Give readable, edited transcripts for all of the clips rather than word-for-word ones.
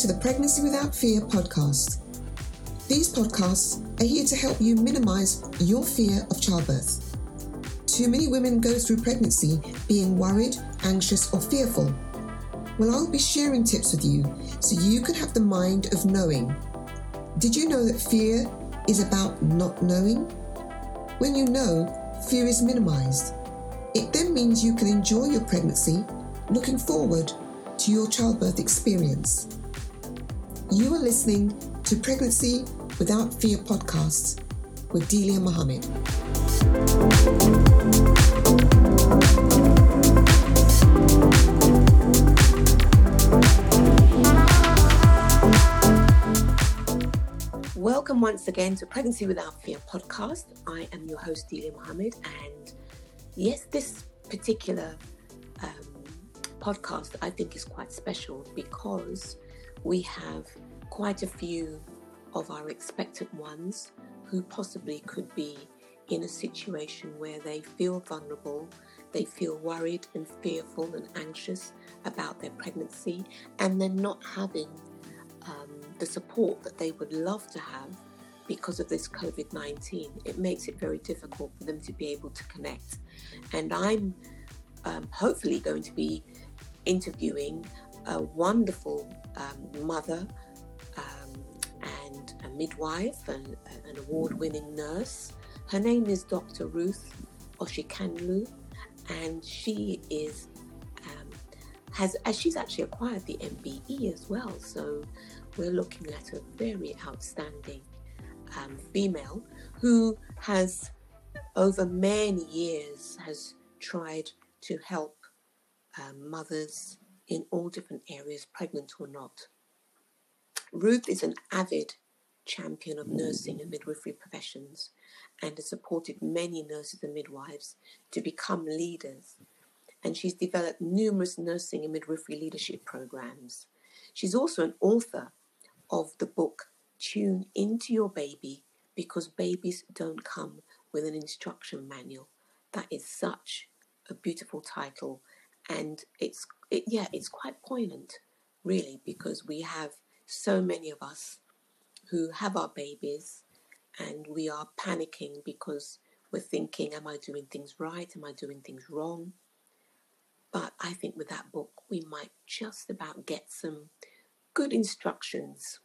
to the Pregnancy Without Fear podcast. These podcasts are here to help you minimize your fear of childbirth. Too many women go through pregnancy being worried, anxious, or fearful. Well, I'll be sharing tips with you so you can have the mind of knowing. Did you know that fear is about not knowing? When you know, fear is minimized. It then means you can enjoy your pregnancy, looking forward to your childbirth experience. You are listening to Pregnancy Without Fear podcast with Delia Mohammed. Welcome once again to Pregnancy Without Fear podcast. I am your host, Delia Mohammed, and yes, this particular podcast I think is quite special because we have quite a few of our expectant ones who possibly could be in a situation where they feel vulnerable, they feel worried and fearful and anxious about their pregnancy, and they're not having the support that they would love to have because of this COVID-19. It makes it very difficult for them to be able to connect. And I'm hopefully going to be interviewing a wonderful mother and a midwife and an award-winning nurse. Her name is Dr. Ruth Oshikanlu, and she is she's actually acquired the MBE as well. So we're looking at a very outstanding female who has, over many years, has tried to help mothers in all different areas, pregnant or not. Ruth is an avid champion of nursing and midwifery professions and has supported many nurses and midwives to become leaders. And she's developed numerous nursing and midwifery leadership programs. She's also an author of the book, Tune Into Your Baby, because babies don't come with an instruction manual. That is such a beautiful title. And it's quite poignant, really, because we have so many of us who have our babies and we are panicking because we're thinking, am I doing things right? Am I doing things wrong? But I think with that book, we might just about get some good instructions.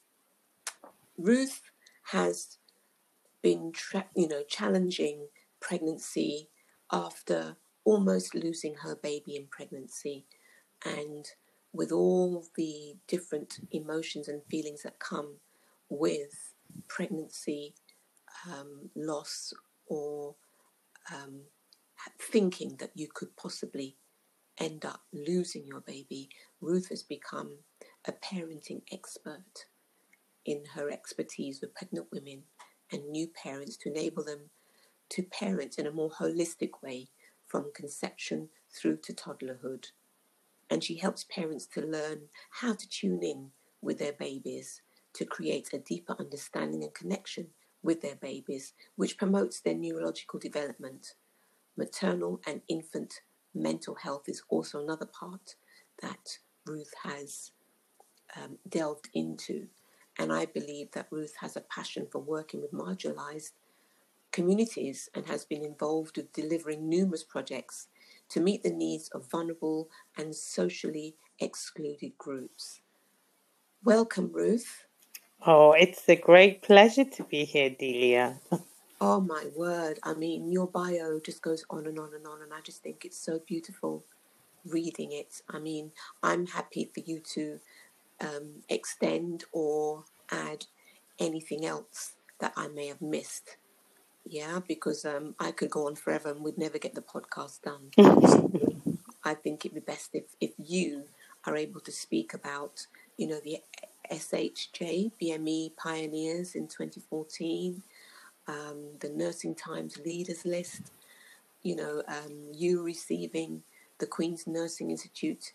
Ruth has been challenging pregnancy after almost losing her baby in pregnancy, and with all the different emotions and feelings that come with pregnancy, loss, or thinking that you could possibly end up losing your baby, Ruth has become a parenting expert in her expertise with pregnant women and new parents to enable them to parent in a more holistic way from conception through to toddlerhood. And she helps parents to learn how to tune in with their babies to create a deeper understanding and connection with their babies, which promotes their neurological development. Maternal and infant mental health is also another part that Ruth has delved into. And I believe that Ruth has a passion for working with marginalized communities and has been involved with delivering numerous projects to meet the needs of vulnerable and socially excluded groups. Welcome, Ruth. Oh, it's a great pleasure to be here, Delia. Oh, my word. I mean, your bio just goes on and on and on, and I just think it's so beautiful reading it. I mean, I'm happy for you to extend or add anything else that I may have missed. Yeah, because I could go on forever and we'd never get the podcast done. So I think it'd be best if you are able to speak about, the SHJ BME Pioneers in 2014, the Nursing Times Leaders List, you receiving the Queen's Nursing Institute,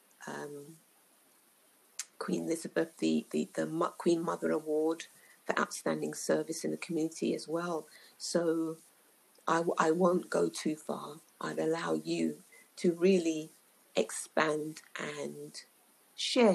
Queen Elizabeth, the Queen Mother Award for outstanding service in the community as well. So I won't go too far. I'd allow you to really expand and share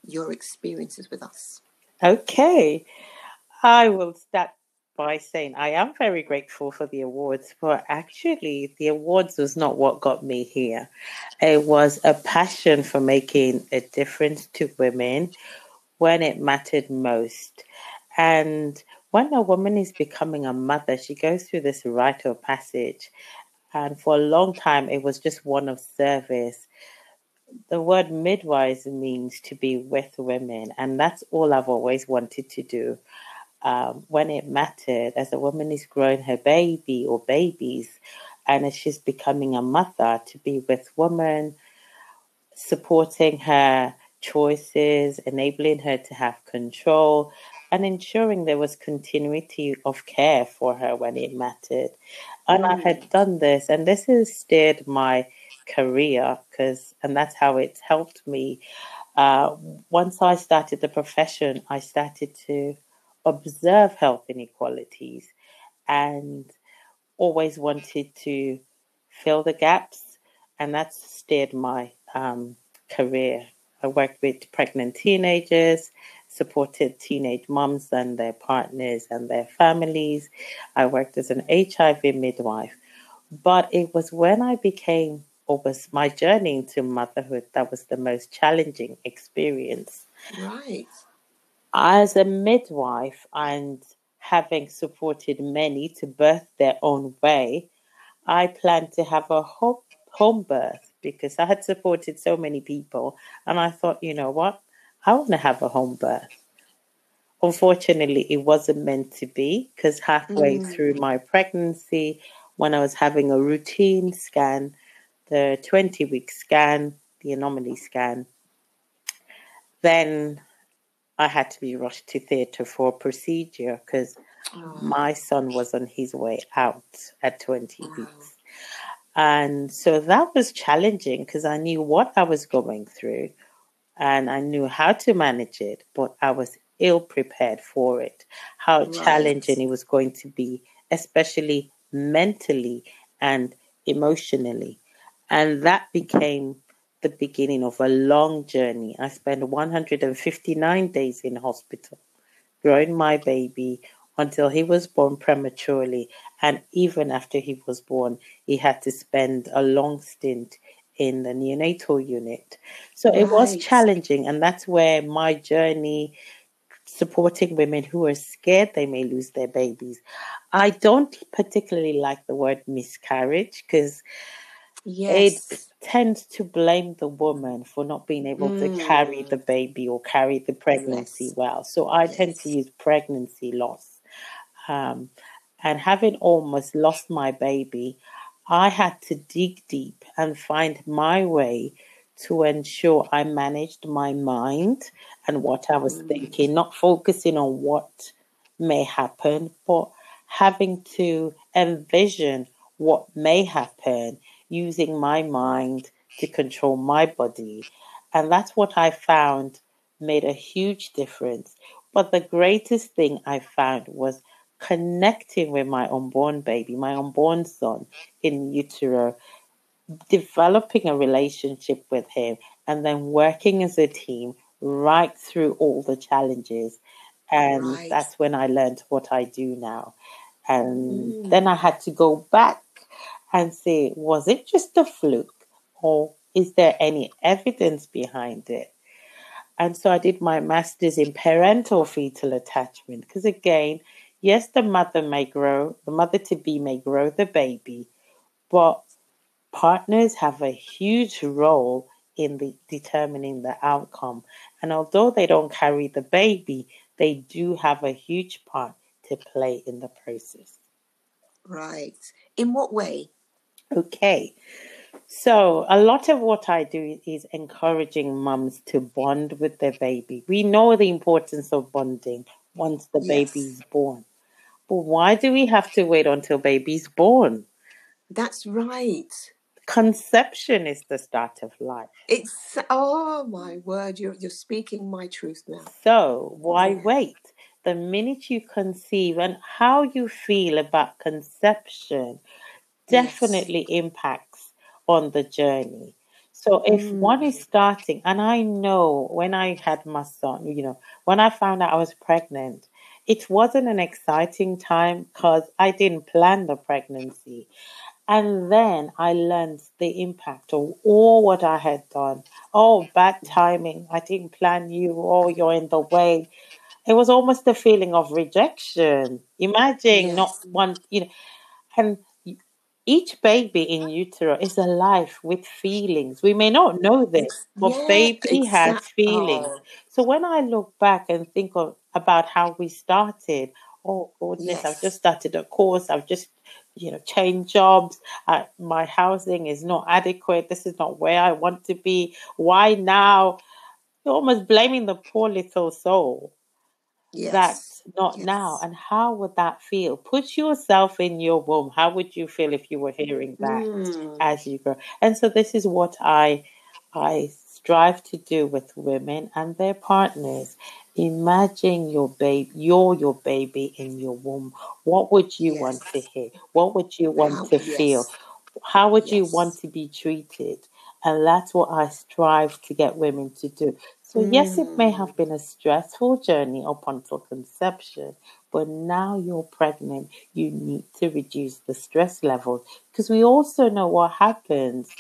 your experiences with us. Okay. I will start by saying I am very grateful for the awards, but actually, the awards was not what got me here. It was a passion for making a difference to women when it mattered most. And when a woman is becoming a mother, she goes through this rite of passage. And for a long time, it was just one of service. The word midwives means to be with women, and that's all I've always wanted to do. When it mattered, as a woman is growing her baby or babies, and as she's becoming a mother, to be with women, supporting her choices, enabling her to have control, and ensuring there was continuity of care for her when it mattered. And I had done this, and this has steered my career and that's how it's helped me. Uh, Once I started the profession, I started to observe health inequalities and always wanted to fill the gaps, and that's steered my career. I worked with pregnant teenagers, supported teenage moms and their partners and their families. I worked as an HIV midwife. But it was when I became, or was my journey into motherhood, that was the most challenging experience. Right. As a midwife and having supported many to birth their own way, I planned to have a home birth because I had supported so many people. And I thought, you know what? I want to have a home birth. Unfortunately, it wasn't meant to be because halfway through my pregnancy, when I was having a routine scan, the 20-week scan, the anomaly scan, then I had to be rushed to theatre for a procedure because my son was on his way out at 20 weeks. And so that was challenging because I knew what I was going through and I knew how to manage it, but I was ill prepared for it, how challenging it was going to be, especially mentally and emotionally. And that became the beginning of a long journey. I spent 159 days in hospital growing my baby until he was born prematurely. And even after he was born, he had to spend a long stint in the neonatal unit. So it was challenging. And that's where my journey supporting women who are scared they may lose their babies. I don't particularly like the word miscarriage because it tends to blame the woman for not being able to carry the baby or carry the pregnancy well. So I tend to use pregnancy loss. And having almost lost my baby, I had to dig deep and find my way to ensure I managed my mind and what I was thinking, not focusing on what may happen, but having to envision what may happen using my mind to control my body. And that's what I found made a huge difference. But the greatest thing I found was connecting with my unborn baby, my unborn son in utero, developing a relationship with him, and then working as a team right through all the challenges. And that's when I learned what I do now. And then I had to go back and say, was it just a fluke or is there any evidence behind it? And so I did my master's in parental fetal attachment because, again, yes, the mother to be may grow the baby, but partners have a huge role in determining the outcome. And although they don't carry the baby, they do have a huge part to play in the process. Right. In what way? Okay. So a lot of what I do is encouraging mums to bond with their baby. We know the importance of bonding once the baby's born. But why do we have to wait until baby's born? That's right. Conception is the start of life. It's, oh my word, you're speaking my truth now. So why wait? The minute you conceive and how you feel about conception definitely impacts on the journey. So if one is Mm. starting, and I know when I had my son, when I found out I was pregnant, it wasn't an exciting time because I didn't plan the pregnancy. And then I learned the impact of all what I had done. Oh, bad timing. I didn't plan you. Oh, you're in the way. It was almost a feeling of rejection. Imagine not Yes. one, and each baby in utero is alive with feelings. We may not know this, but Yeah, baby has exact. feelings. Oh, So when I look back and think about how we started, oh goodness, I've just yes. started a course. I've just, changed jobs. My housing is not adequate. This is not where I want to be. Why now? You're almost blaming the poor little soul that Yes. not now. Yes. And how would that feel? Put yourself in your womb. How would you feel if you were hearing that Mm. as you grow? And so this is what I strive to do with women and their partners. Imagine you're your baby in your womb. What would you want to Yes. hear? What would you want How? to feel? Yes. How would you want Yes. to be treated? And that's what I strive to get women to do. So, yes, it may Mm. have been a stressful journey up until conception, but now you're pregnant, you need to reduce the stress levels because we also know what happens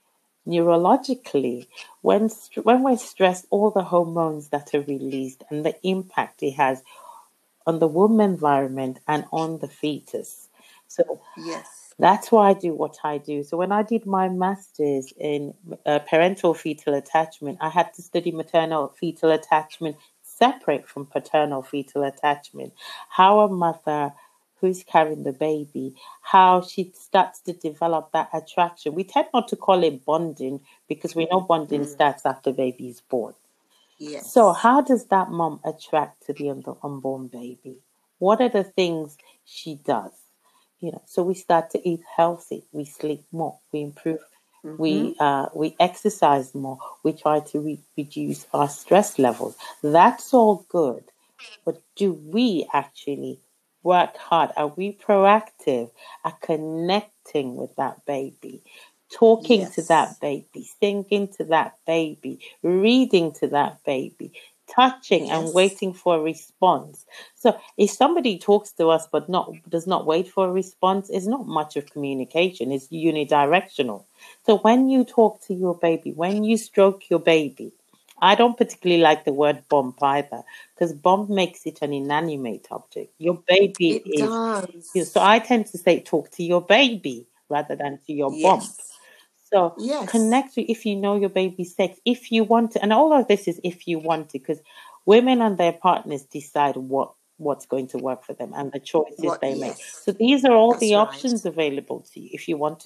neurologically when we're stressed, all the hormones that are released and the impact it has on the womb environment and on the fetus. So Yes. that's why I do what I do. So when I did my master's in parental fetal attachment, I had to study maternal fetal attachment separate from paternal fetal attachment. How a mother who's carrying the baby, how she starts to develop that attraction. We tend not to call it bonding because we know bonding Mm. starts after baby is born. So, Yes. how does that mom attract to the unborn baby? What are the things she does? So we start to eat healthy, we sleep more, we improve, Mm-hmm. we exercise more, we try to reduce our stress levels. That's all good, but do we actually work hard? Are we proactive at connecting with that baby? Talking to Yes. that baby, singing to that baby, reading to that baby, touching and Yes. waiting for a response. So if somebody talks to us but does not wait for a response, it's not much of communication. It's unidirectional. So when you talk to your baby, when you stroke your baby, I don't particularly like the word bump either because bump makes it an inanimate object. Your baby It is, so does. I tend to say talk to your baby rather than to your bump. Yes. So Yes. connect with if you know your baby's sex, if you want to, and all of this is if you want to, because women and their partners decide what's going to work for them and the choices What? they make. Yes. So these are all That's the right. options available to you. If you want to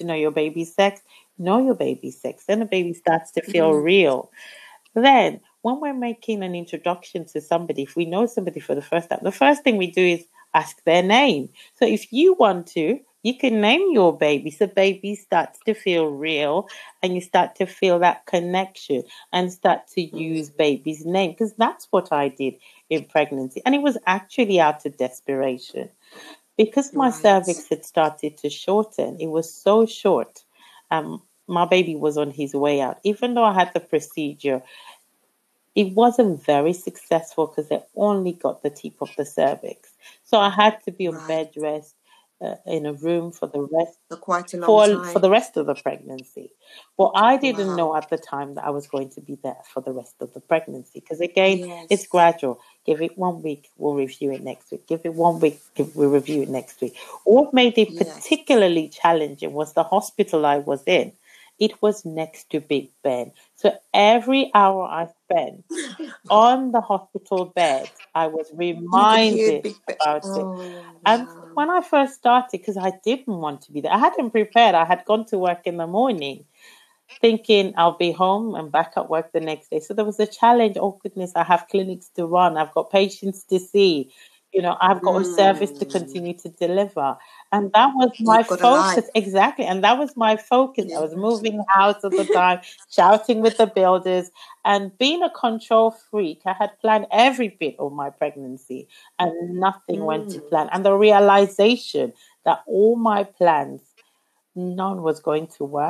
know your baby's sex. Then the baby starts to feel Mm. real. Then, when we're making an introduction to somebody, if we know somebody for the first time, the first thing we do is ask their name. So, if you want to, you can name your baby. So, baby starts to feel real and you start to feel that connection and start to use Mm. baby's name because that's what I did in pregnancy. And it was actually out of desperation because my Right. cervix had started to shorten. It was so short. My baby was on his way out. Even though I had the procedure, it wasn't very successful because they only got the tip of the cervix. So I had to be on Right. bed rest in a room for the rest For quite a long for the time. rest of the pregnancy. Well, I didn't Wow. know at the time that I was going to be there for the rest of the pregnancy because again, it's Yes. gradual. Give it 1 week, we'll review it next week. Give it 1 week, we'll review it next week. What made it Yes. particularly challenging was the hospital I was in. It was next to Big Ben. So every hour I spent on the hospital bed, I was You could hear reminded Big Ben. about it. Oh, And wow. when I first started, because I didn't want to be there, I hadn't prepared. I had gone to work in the morning thinking I'll be home and back at work the next day. So there was a challenge. Oh, goodness, I have clinics to run, I've got patients to see. I've got a service to Mm. continue to deliver. And that was my You've got a focus. life. Exactly. And that was my focus. I was Yes. moving house at the time, shouting with the builders, and being a control freak. I had planned every bit of my pregnancy, and nothing went to Mm. plan. And the realization that all my plans, none was going to work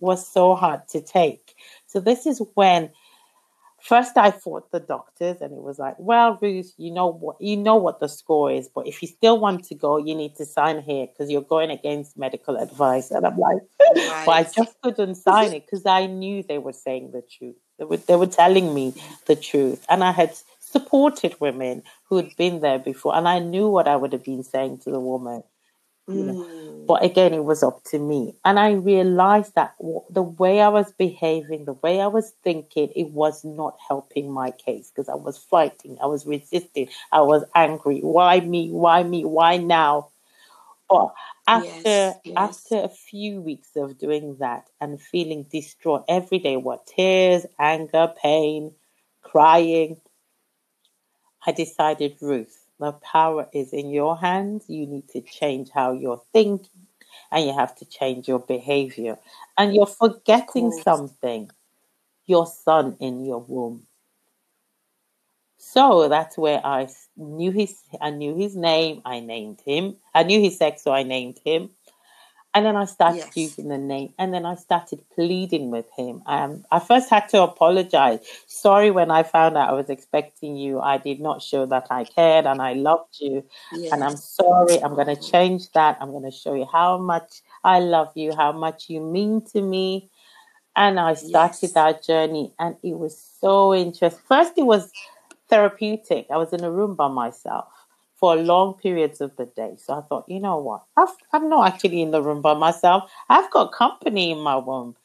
was so hard to take. So this is when first I fought the doctors, and it was like, well, Ruth, you know what the score is, but if you still want to go, you need to sign here because you're going against medical advice. And I'm like, but I Right. just couldn't sign it because I knew they were saying the truth. They were telling me the truth, and I had supported women who had been there before, and I knew what I would have been saying to the woman. You know, Mm. but again, it was up to me. And I realized that the way I was behaving, the way I was thinking, it was not helping my case because I was fighting, I was resisting, I was angry. Why me? Why me? Why now? But after Yes. Yes. after a few weeks of doing that and feeling distraught every day, what tears, anger, pain, crying, I decided, Ruth, the power is in your hands. You need to change how you're thinking and you have to change your behavior. And you're Of forgetting course. something, your son in your womb. So that's where I knew his name, I named him. I knew his sex, so I named him. And then I started Yes. using the name, and then I started pleading with him. I first had to apologize. Sorry, when I found out I was expecting you, I did not show that I cared and I loved you. And I'm Yes. sorry, I'm going to Oh, change that. I'm going to show you how much I love you, how much you mean to me. And I started yes. that journey, and it was so interesting. First, it was therapeutic. I was in a room by myself for long periods of the day. So I thought, you know what? I'm not actually in the room by myself. I've got company in my womb.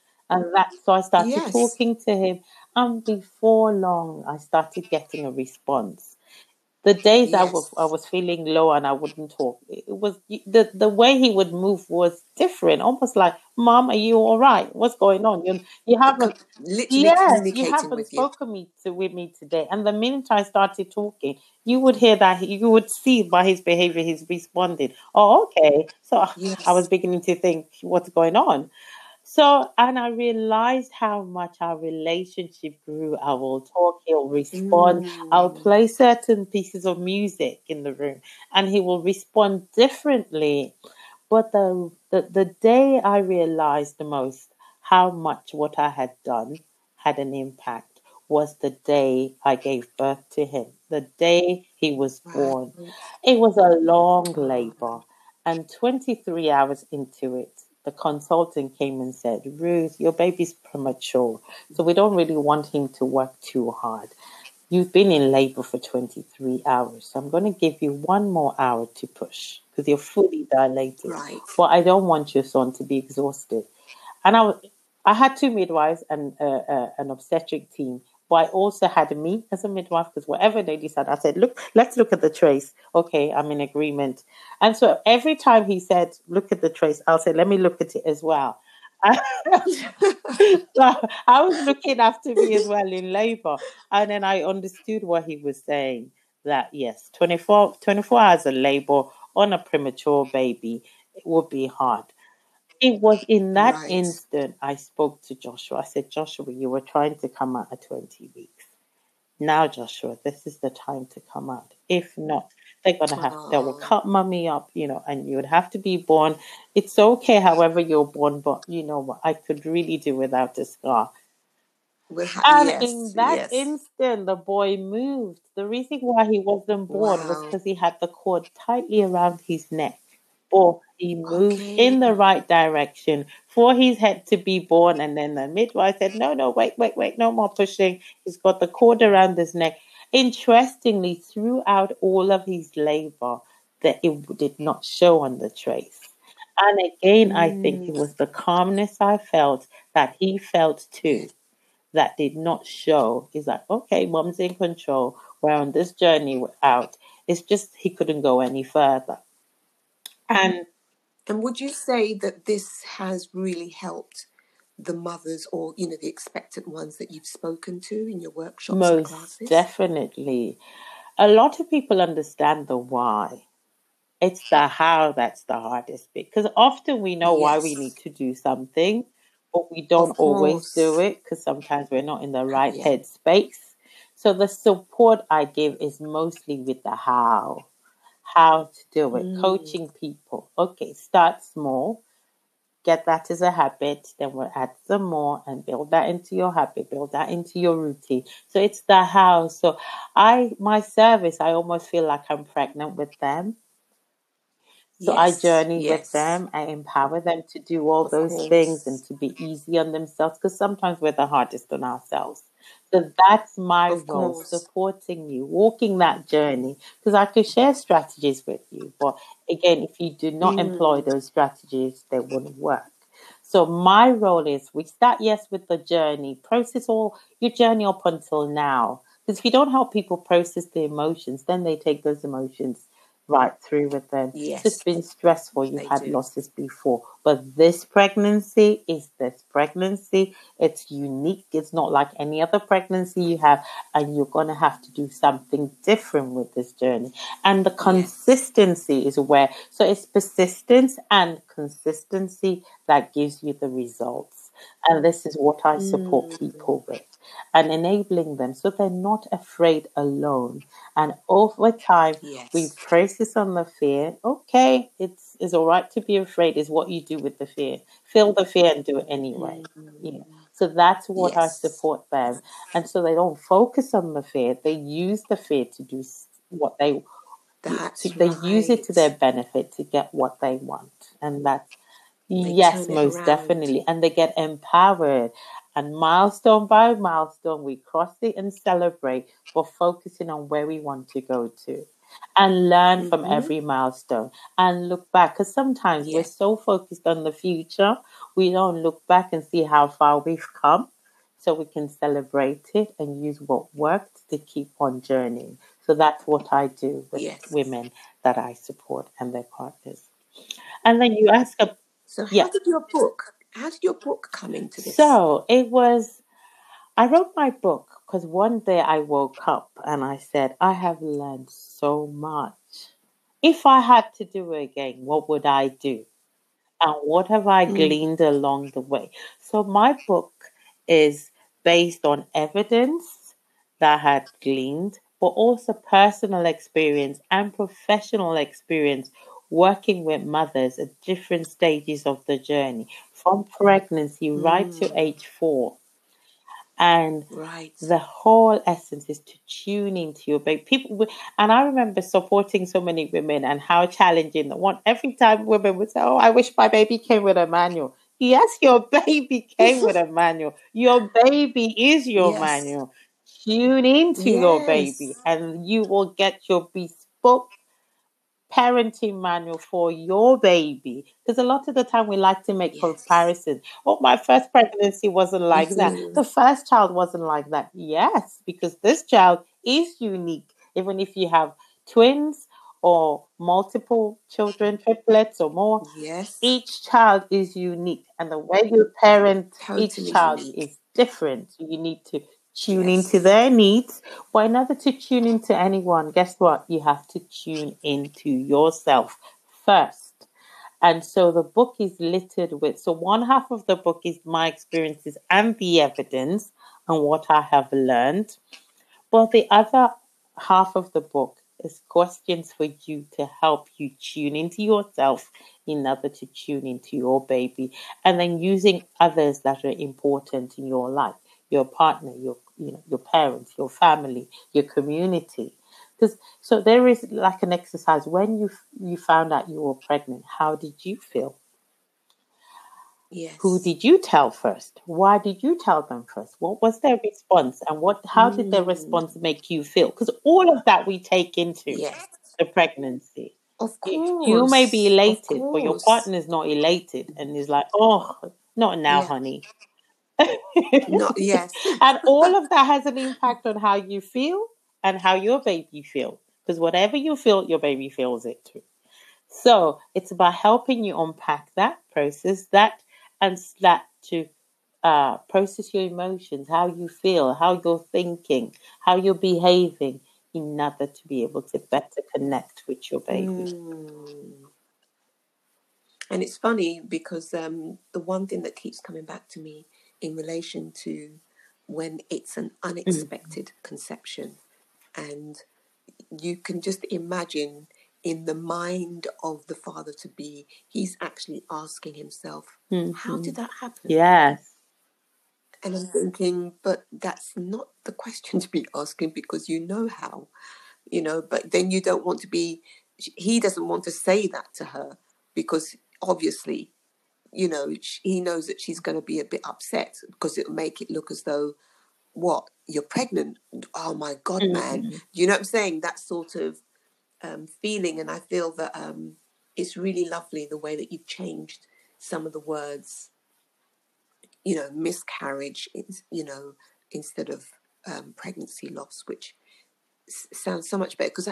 So I started Yes. talking to him. And before long, I started getting a response. The days I Yes. was feeling low and I wouldn't talk, it was the way he would move was different, almost like, Mom, are you all right? What's going on? You haven't Literally Yes, you communicating haven't with you. spoken with me today. And the minute I started talking, you would hear that you would see by his behavior he's responded. Oh, okay. So I was Yes. beginning to think what's going on. So, and I realized how much our relationship grew. I will talk, he'll respond. I'll Mm. play certain pieces of music in the room and he will respond differently. But the day I realized the most how much what I had done had an impact was the day I gave birth to him. The day he was Right. born. It was a long Oh, labor. And 23 hours into it, the consultant came and said, Ruth, your baby's premature. So we don't really want him to work too hard. You've been in labor for 23 hours. So I'm going to give you 1 more hour to push because you're fully dilated. right. But I don't want your son to be exhausted. And I had two midwives and an obstetric team, but I also had me as a midwife because whatever they decided, I said, look, let's look at the trace. Okay, I'm in agreement. And so every time he said, look at the trace, I'll say, let me look at it as well. So I was looking after me as well in labor. And then I understood what he was saying that, yes, 24 hours of labor on a premature baby, it would be hard. It was in that Right. instant I spoke to Joshua. I said, Joshua, you were trying to come out at 20 weeks. Now, Joshua, this is the time to come out. If not, they will Oh, cut mommy up, and you would have to be born. It's okay, however you're born, but you know what? I could really do without a scar. And yes. in that Yes. instant, the boy moved. The reason why he wasn't born was Wow. because he had the cord tightly around his neck. Or he moved Okay. in the right direction for his head to be born. And then the midwife said, no, no, wait, wait, wait, no more pushing. He's got the cord around his neck. Interestingly, throughout all of his labor, that it did not show on the trace. And again, I think Mm. it was the calmness I felt that he felt Yes. too that did not show. He's like, okay, mom's in control. We're on this journey out. It's just he couldn't go any further. And And would you say that this has really helped the mothers or, the expectant ones that you've spoken to in your workshops and most classes? definitely, a lot of people understand the why. It's the how that's the hardest bit. Because often we know why we need Yes. to do something, but we don't Of always do course. it because sometimes we're not in the right Yeah. headspace. So the support I give is mostly with the how to do it, Mm. coaching people. Okay, start small. get that as a habit, then we'll add some more and build that into your habit, build that into your routine. So it's the how. So my service, I almost feel like I'm pregnant with them. So I Yes, journey with yes, them. I empower them to do all of those things and course, to be easy on themselves because sometimes we're the hardest on ourselves. So that's my of role, course. supporting you, walking that journey. Because I could share strategies with you, but again, if you do not employ Mm, those strategies, they wouldn't work. So my role is we start, yes, with the journey, process all your journey up until now. Because if you don't help people process the emotions, then they take those emotions right through with them. So it's yes, been stressful. You've they had do. losses before, but this pregnancy is this pregnancy. It's unique. It's not like any other pregnancy you have, and you're going to have to do something different with this journey. And the Yes. consistency is where, so it's persistence and consistency that gives you the results. And this is what I support Mm, people with and enabling them so they're not afraid alone. And over time, we yes. process on the fear. Okay, it's all right to be afraid, is what you do with the fear. Feel the fear and do it anyway. Yeah. Mm, So that's what I yes. support them. And so they don't focus on the fear. They use the fear to do what That's they use it to their right. benefit to get what they want. And that's, They yes, turn it most around. definitely. And they get empowered. And milestone by milestone, we cross it and celebrate for focusing on where we want to go to and learn from Hmm. every milestone and look back. Because sometimes we're Yes. so focused on the future, we don't look back and see how far we've come. So we can celebrate it and use what worked to keep on journeying. So that's what I do with Yes. women that I support and their partners. And then you ask, So yeah. how did your book come into this? So it was, I wrote my book because one day I woke up and I said, I have learned so much. If I had to do it again, what would I do? And what have I Mm, gleaned along the way? So my book is based on evidence that I had gleaned, but also personal experience and professional experience working with mothers at different stages of the journey, from pregnancy right to mm, age 4. And right. the whole essence is to tune into your baby. And I remember supporting so many women and how challenging the one. Every time women would say, "Oh, I wish my baby came with a manual." Yes, your baby came with a manual. Your baby is your Yes. manual. Tune into your baby, Yes. and you will get your bespoke parenting manual for your baby. Because a lot of the time we like to make Yes. comparisons. Oh, my first pregnancy wasn't We like that. do. The first child wasn't like that. Yes, because this child is unique. Even if you have twins or multiple children, triplets or more, Yes. each child is unique. And the way you parent each Totally child unique. is different. So you need to tune into Yes. their needs. But in order to tune into anyone, guess what? You have to tune into yourself first. And so the book is littered with, so one half of the book is my experiences and the evidence and what I have learned. But the other half of the book is questions for you to help you tune into yourself in order to tune into your baby. And then using others that are important in your life, your partner, your parents, your family, your community. Because so there is like an exercise when you found out you were pregnant, how did you feel? Who Yes. did you tell first? Why did you tell them first? What was their response? And how did their Mm, response make you feel? Because all of that we take into yes. the pregnancy. Of You may be course. Of elated, but your course. partner is not elated and is like, oh, not now, Yeah. honey. Not yes. And all of that has an impact on how you feel and how your baby feels. Because whatever you feel, your baby feels it too. So it's about helping you unpack that, process that, and start to process your emotions, how you feel, how you're thinking, how you're behaving, in order to be able to better connect with your baby. Mm. And it's funny because the one thing that keeps coming back to me in relation to when it's an Mm. unexpected conception, and you can just imagine in the mind of the father to be, he's actually asking himself, how did that happen? Yes. And I'm thinking, but that's not the question to be asking, because you know how, but then you don't want to be, he doesn't want to say that to her, because obviously, he knows that she's going to be a bit upset, because it'll make it look as though, what, you're pregnant? Oh my God, man. You know what I'm saying? That sort of feeling. And I feel that it's really lovely the way that you've changed some of the words, miscarriage, instead of pregnancy loss, which sounds so much better. Because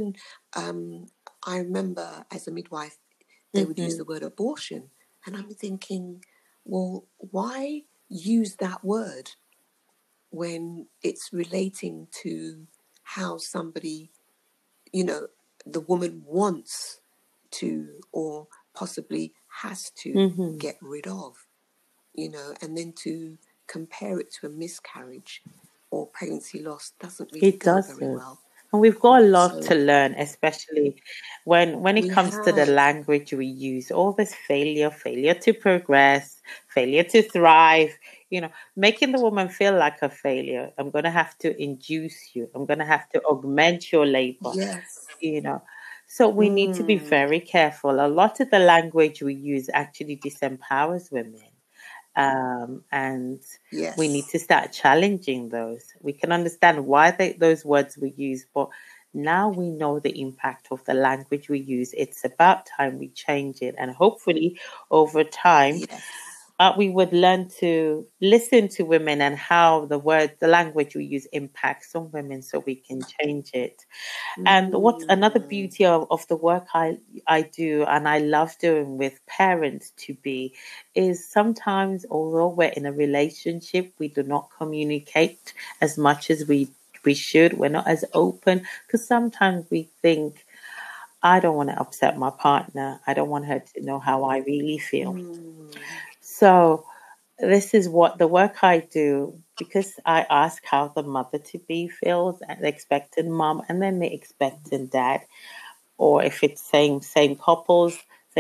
I remember as a midwife, they would use the word abortion. And I'm thinking, well, why use that word when it's relating to how somebody, the woman wants to, or possibly has to get rid of, and then to compare it to a miscarriage or pregnancy loss doesn't really go very well. And we've got a lot to learn, especially when it comes to the language we use. All this failure to progress, failure to thrive, making the woman feel like a failure. I'm going to have to induce you. I'm going to have to augment your labor. Yes. So we need to be very careful. A lot of the language we use actually disempowers women. And we need to start challenging those. We can understand why those words were used, but now we know the impact of the language we use. It's about time we change it, and hopefully over time we would learn to listen to women and how the language we use impacts on women, so we can change it. And what's another beauty of the work I do, and I love doing with parents to be, is sometimes, although we're in a relationship, we do not communicate as much as we should. We're not as open, because sometimes we think, I don't want to upset my partner. I don't want her to know how I really feel. So this is what the work I do, because I ask how the mother-to-be feels, and the expectant mom, and then the expectant dad, or if it's same-sex couples,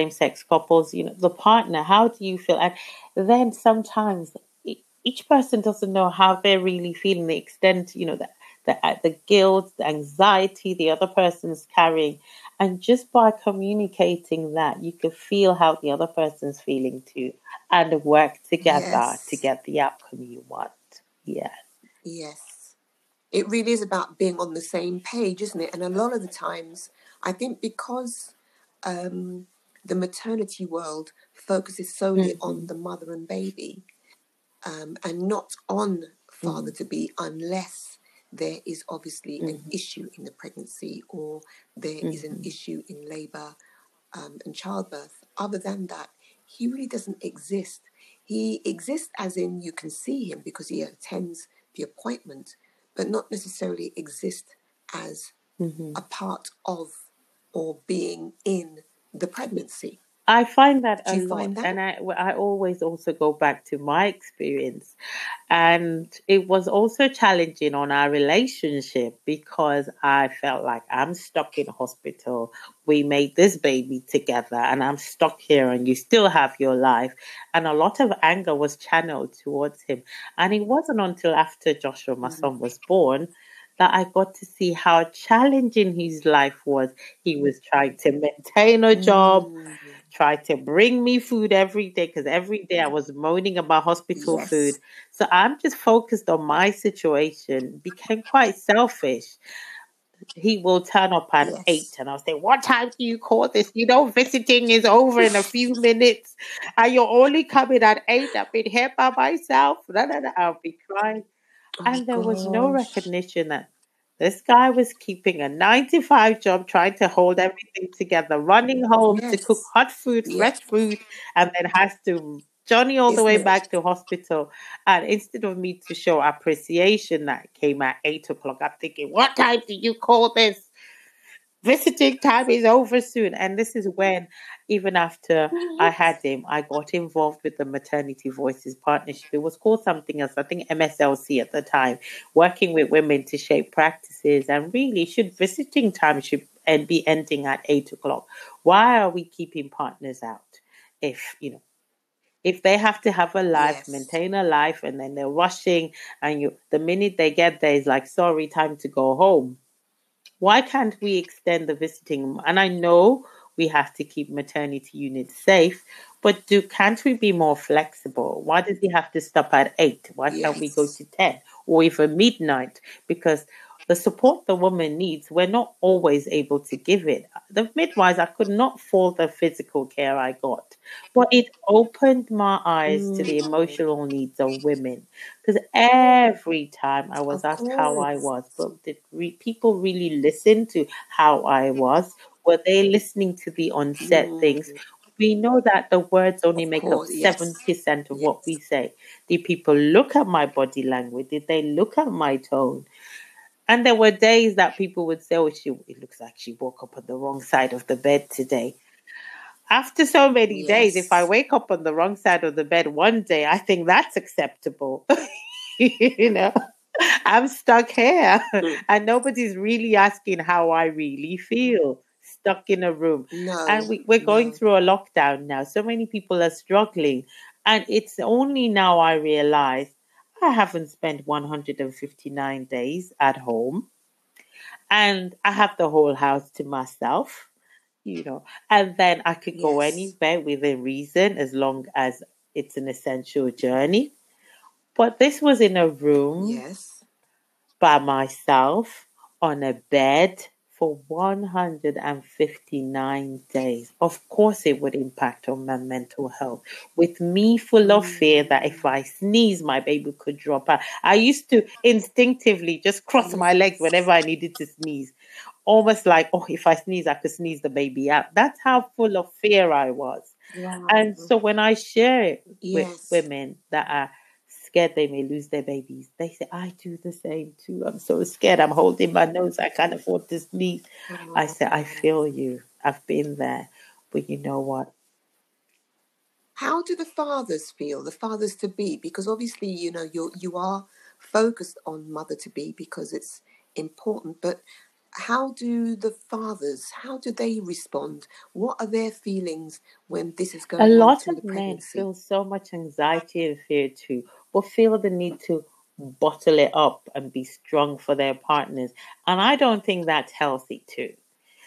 the partner, how do you feel? And then sometimes each person doesn't know how they're really feeling, the extent, the guilt, the anxiety the other person's carrying. And just by communicating that, you can feel how the other person's feeling too, and work together to get the outcome you want. Yes. It really is about being on the same page, isn't it? And a lot of the times, I think because the maternity world focuses solely on the mother and baby, and not on father-to-be, unless there is obviously an issue in the pregnancy, or there is an issue in labour and childbirth. Other than that, he really doesn't exist. He exists as in you can see him because he attends the appointment, but not necessarily exist as a part of or being in the pregnancy. I find that a lot, and I always also go back to my experience, and it was also challenging on our relationship, because I felt like I'm stuck in hospital. We made this baby together, and I'm stuck here, and you still have your life. And a lot of anger was channeled towards him. And it wasn't until after Joshua, my son, was born, that I got to see how challenging his life was. He was trying to maintain a job, try to bring me food every day, because every day I was moaning about hospital food. So I'm just focused on my situation, became quite selfish. He will turn up at 8, and I'll say, what time do you call this? Visiting is over in a few minutes, and you're only coming at 8. I've been here by myself. I'll be crying. And there was no recognition that this guy was keeping a 9-to-5 job, trying to hold everything together, running home to cook hot food, fresh food, and then has to journey all the way back to hospital. And instead of me to show appreciation that came at 8 o'clock, I'm thinking, what time do you call this? Visiting time is over soon. And this is when, even after I had him, I got involved with the Maternity Voices Partnership. It was called something else, I think MSLC at the time, working with women to shape practices. And really, visiting time should and be ending at 8 o'clock. Why are we keeping partners out? If if they have to have a life, Yes. maintain a life, and then they're rushing, and the minute they get there is like, sorry, time to go home. Why can't we extend the visiting? And I know we have to keep maternity units safe, but can't we be more flexible? Why does he have to stop at 8? Why can't we go Yes. to 10 or even midnight? Because the support the woman needs, we're not always able to give it. The midwives, I could not fault the physical care I got, but it opened my eyes to the Mm. emotional needs of women. Because every time I was Of asked how I course. was, but did people really listen to how I was? Were they listening to the onset things? Mm. We know that the words only Of make up course. Yes. 7% of what we Yes. say. Did people look at my body language? Did they look at my tone? And there were days that people would say, oh, it looks like she woke up on the wrong side of the bed today. After so many days, if I Yes. wake up on the wrong side of the bed one day, I think that's acceptable. you know, I'm stuck here Mm. and nobody's really asking how I really feel, stuck in a room. And No. we're going No. through a lockdown now. So many people are struggling. And it's only now I realize I haven't spent 159 days at home and I have the whole house to myself. And then I could go Yes. anywhere within reason as long as it's an essential journey. But this was in a room Yes. by myself on a bed for 159 days. Of course, it would impact on my mental health. With me full of fear that if Mm. I sneeze, my baby could drop out. I used to instinctively just cross my legs Yes. whenever I needed to sneeze, almost like, oh, if I sneeze, I could sneeze the baby out. That's how full of fear I was. Wow. And so when I share it with Yes. women that are scared they may lose their babies, they say, I do the same too. I'm so scared. I'm holding my nose. I can't afford to sneeze. I say, I Oh. feel you. I've been there. But you know what? How do the fathers feel, the fathers to be? Because obviously, you are focused on mother to be because it's important. But how do the fathers? How do they respond? What are their feelings when this is A going on lot through the of men pregnancy? feel so much anxiety and fear too, but feel the need to bottle it up and be strong for their partners. And I don't think that's healthy too.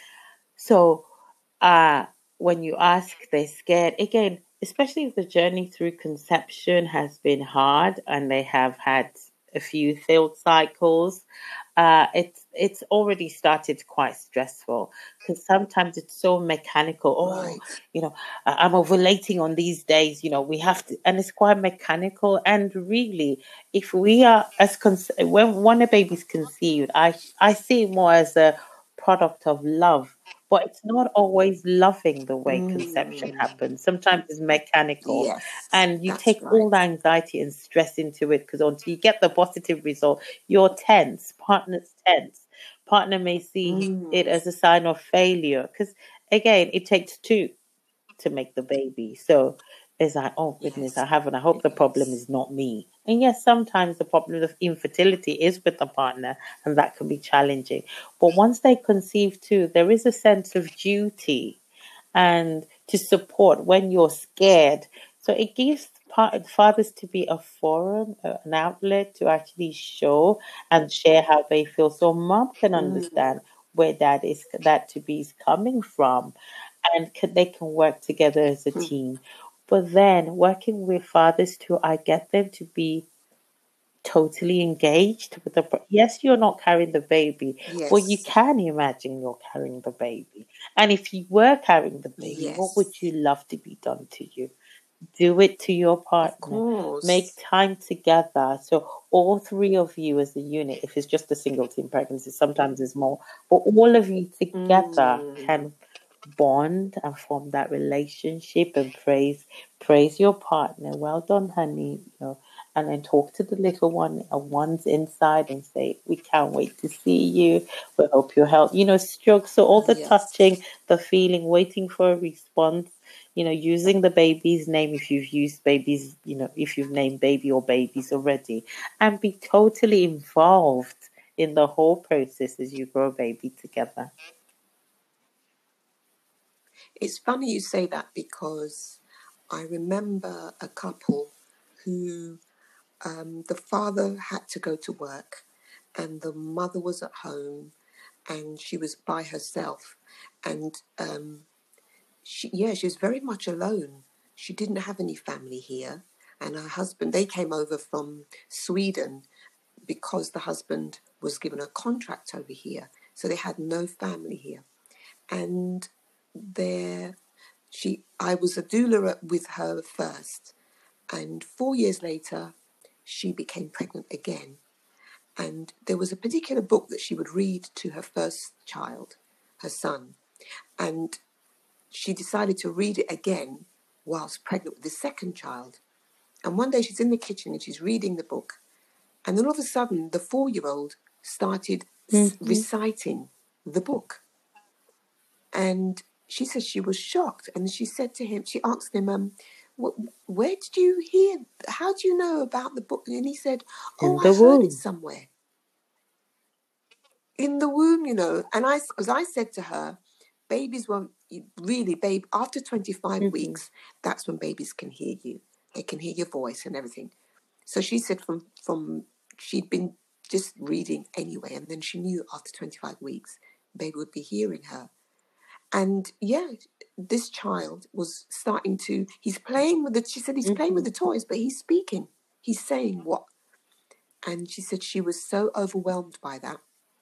So uh, when you ask, they're scared. Again, especially if the journey through conception has been hard and they have had a few failed cycles. It's already started quite stressful because sometimes it's so mechanical. Oh, Right. I'm ovulating on these days. We have to, and it's quite mechanical. And really, if we are when a baby's conceived, I see it more as a product of love, but it's not always loving the way conception Mm. happens. Sometimes it's mechanical, Yes, and you that's take all right. the anxiety and stress into it because until you get the positive result, you're tense, partner's tense. Partner may see it Mm. as a sign of failure because, again, it takes two to make the baby. So it's like, oh goodness, Yes. I haven't. I hope the problem Yes. is not me. And yes, sometimes the problem of infertility is with the partner, and that can be challenging. But once they conceive too, there is a sense of duty and to support when you're scared. So it gives fathers to be a forum, an outlet to actually show and share how they feel, so mom can Mm. understand where that to be is coming from, and they can work together as a Hmm. team. But then working with fathers too, I get them to be totally engaged with yes, you're not carrying the baby, but you Yes. can imagine you're carrying the baby. And if you were carrying the baby, what would Yes. you love to be done to you? Do it to your Of partner. Make course. time together. So all three of you as a unit, if it's just a single team pregnancy, sometimes it's more, but all of you together Mm. can bond and form that relationship and praise your partner. Well done, honey. And then talk to the little one and one's inside and say, we can't wait to see you. We hope you're healthy. Stroke. So all the touching, Yes. the feeling, waiting for a response, using the baby's name if you've used babies, if you've named baby or babies already, and be totally involved in the whole process as you grow a baby together. It's funny you say that, because I remember a couple who the father had to go to work and the mother was at home and she was by herself, and she was very much alone. She didn't have any family here, and her husband, they came over from Sweden because the husband was given a contract over here, so they had no family here. And I was a doula with her first, and 4 years later she became pregnant again. And there was a particular book that she would read to her first child, her son, and she decided to read it again whilst pregnant with the second child. And one day she's in the kitchen and she's reading the book, and then all of a sudden the 4-year-old started reciting the book. And she said she was shocked, and she said to him, she asked him, where did you hear, how do you know about the book? And he said, I heard it somewhere. In the womb, And because I said to her, babies won't really, after 25 weeks, that's when babies can hear you. They can hear your voice and everything. So she said from she'd been just reading anyway, and then she knew after 25 weeks, baby would be hearing her. And this child was starting to, he's playing with she said he's playing with the toys, but he's speaking. He's saying what? And she said she was so overwhelmed by that.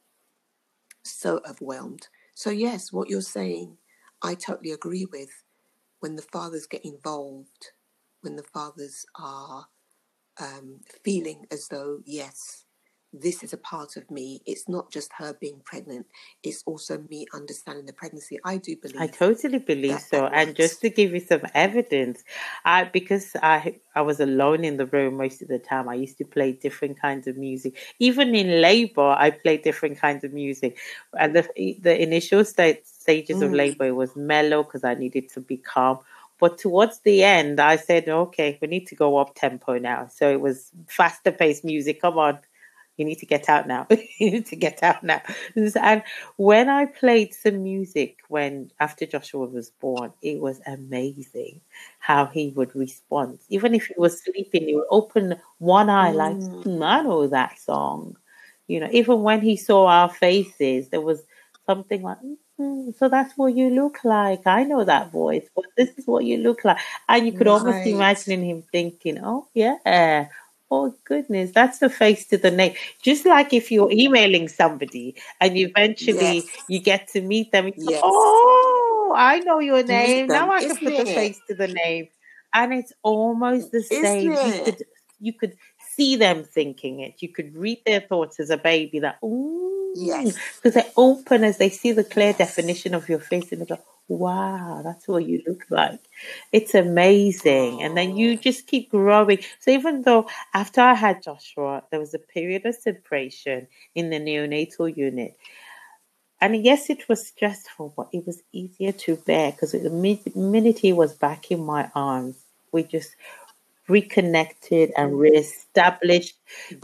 So overwhelmed. So yes, what you're saying, I totally agree with. When the fathers get involved, when the fathers are feeling as though, yes, this is a part of me. It's not just her being pregnant. It's also me understanding the pregnancy. I do believe. I totally believe so. And just to give you some evidence, because I was alone in the room most of the time, I used to play different kinds of music. Even in labor, I played different kinds of music. And the initial stages of labor was mellow because I needed to be calm. But towards the end, I said, okay, we need to go up tempo now. So it was faster paced music. Come on. You need to get out now. You need to get out now. And when I played some music after Joshua was born, it was amazing how he would respond. Even if he was sleeping, he would open one eye like, I know that song. Even when he saw our faces, there was something like, so that's what you look like. I know that voice, but this is what you look like. And you could almost imagine him thinking, oh, yeah. Oh, goodness, that's the face to the name. Just like if you're emailing somebody and eventually you get to meet them. Yes. Oh, I know your name. Now I can put the face to the name. And it's almost the same. You could see them thinking it. You could read their thoughts as a baby that, yes, because they open as they see the clear definition of your face and they go, wow, that's what you look like. It's amazing. And then you just keep growing. So even though after I had Joshua, there was a period of separation in the neonatal unit. And yes, it was stressful, but it was easier to bear because the minute he was back in my arms, we just reconnected and reestablished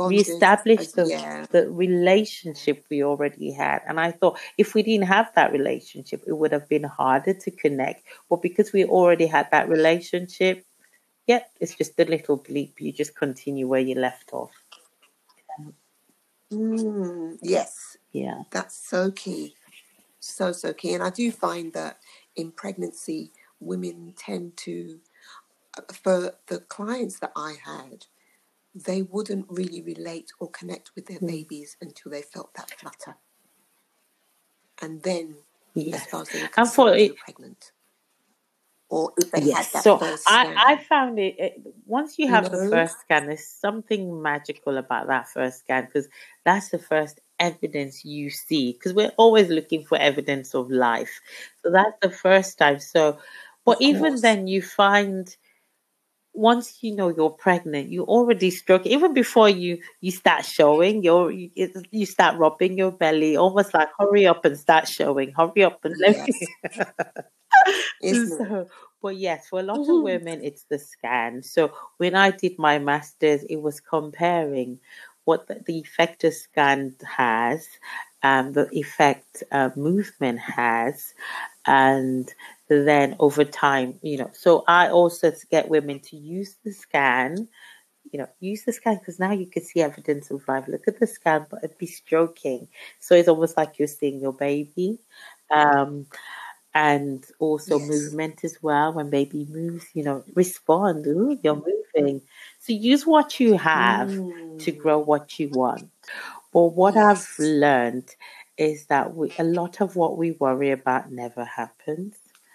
the relationship we already had. And I thought if we didn't have that relationship, it would have been harder to connect. But because we already had that relationship, it's just a little bleep. You just continue where you left off. Yes. Yeah. That's so key. So key. And I do find that in pregnancy, women tend to, for the clients that I had, they wouldn't really relate or connect with their babies until they felt that flutter. And then, as far as they were concerned, they were pregnant. Or if they had that first scan. I found it, once you have the first scan, there's something magical about that first scan because that's the first evidence you see. Because we're always looking for evidence of life. So that's the first time. So, but even then you find... once you're pregnant, you already stroke. Even before you start showing, you start rubbing your belly, almost like hurry up and start showing. Hurry up and let me. But yes, for a lot of women, it's the scan. So when I did my master's, it was comparing what the effect a scan has, the effect movement has, and then over time, so I also get women to use the scan, because now you can see evidence of life. Look at the scan, but it'd be stroking. So it's almost like you're seeing your baby. And also Yes. movement as well. When baby moves, respond. Ooh, you're moving. So use what you have to grow what you want. But what I've Yes. learned is that a lot of what we worry about never happens.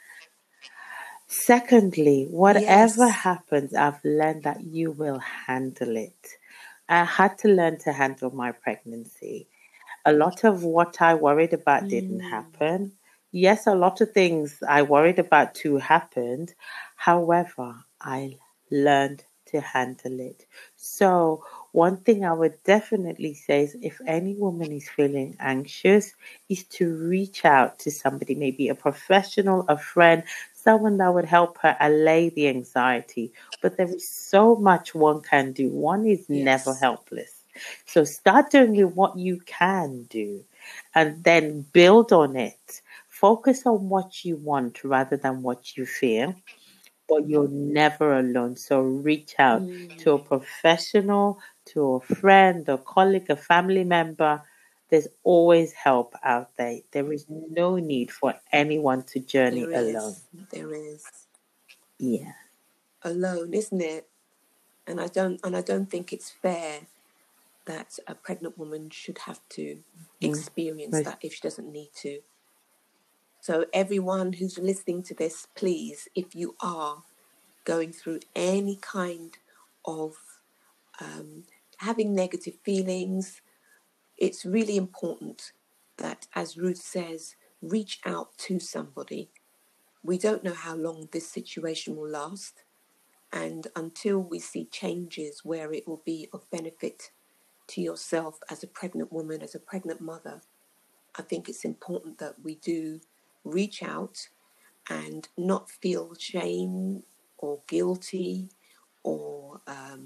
Secondly, whatever Yes. happens, I've learned that you will handle it. I had to learn to handle my pregnancy. A lot of what I worried about didn't happen. Yes, a lot of things I worried about too happened. However, I learned to handle it. So, one thing I would definitely say is if any woman is feeling anxious, is to reach out to somebody, maybe a professional, a friend, someone that would help her allay the anxiety. But there is so much one can do. One is never Yes. helpless. So start doing with what you can do and then build on it. Focus on what you want rather than what you fear. But you're never alone. So reach out to a professional, to a friend, a colleague, a family member. There's always help out there. There is no need for anyone to journey alone. There is. Yeah. Alone, isn't it? And I don't think it's fair that a pregnant woman should have to experience that if she doesn't need to. So everyone who's listening to this, please, if you are going through any kind of having negative feelings, it's really important that, as Ruth says, reach out to somebody. We don't know how long this situation will last. And until we see changes where it will be of benefit to yourself as a pregnant woman, as a pregnant mother, I think it's important that we do reach out and not feel shame or guilty or,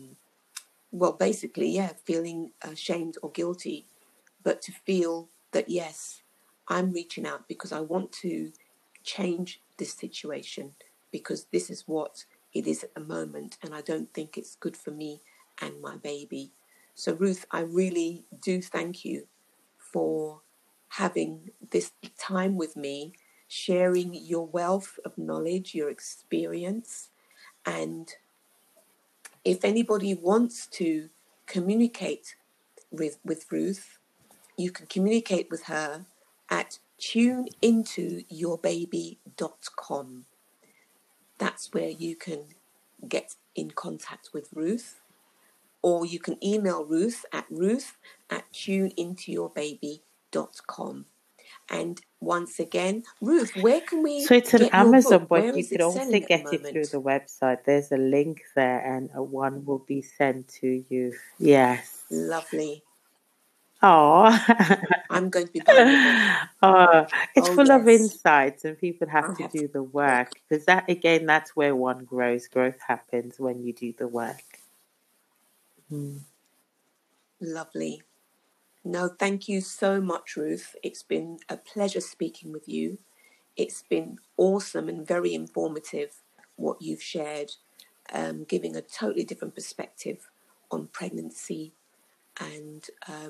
feeling ashamed or guilty, but to feel that, yes, I'm reaching out because I want to change this situation, because this is what it is at the moment, and I don't think it's good for me and my baby. So, Ruth, I really do thank you for having this time with me, sharing your wealth of knowledge, your experience. And if anybody wants to communicate with Ruth, you can communicate with her at tuneintoyourbaby.com. That's where you can get in contact with Ruth, or you can email Ruth at tuneintoyourbaby.com. And once again, Ruth, where can we So it's an get your Amazon, book? but Where you is could it also selling get at the it through moment? the website. There's a link there and one will be sent to you. Yes. Lovely. Oh, I'm going to be buying the book. It's full of yes. insights and people have to do the work, because that's where one grows. Growth happens when you do the work. Lovely. No, thank you so much, Ruth. It's been a pleasure speaking with you. It's been awesome and very informative what you've shared, giving a totally different perspective on pregnancy and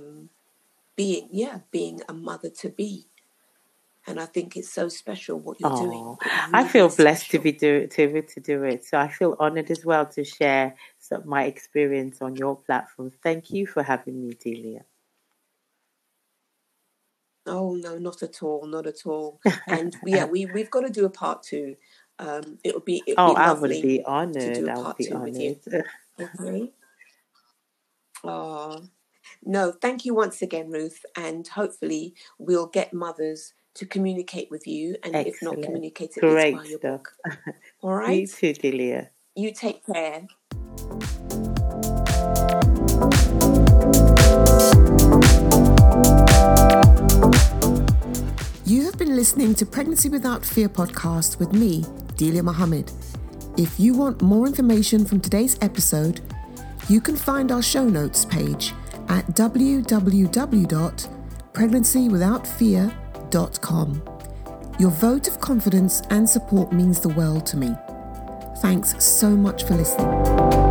being a mother to be. And I think it's so special what you're doing. I feel blessed to be able to do it. So I feel honored as well to share my experience on your platform. Thank you for having me, Delia. Oh no, not at all, not at all. And we've got to do a part 2. It would be lovely. I would be honored. To do a part 2 with you. Okay. Oh no, thank you once again, Ruth, and hopefully we'll get mothers to communicate with you, and Excellent. if not communicate, at Great least by your stuff. book. All right. You too, Delia. You take care. You have been listening to Pregnancy Without Fear podcast with me, Delia Mohammed. If you want more information from today's episode, you can find our show notes page at www.pregnancy.withoutfear.com. Your vote of confidence and support means the world to me. Thanks so much for listening.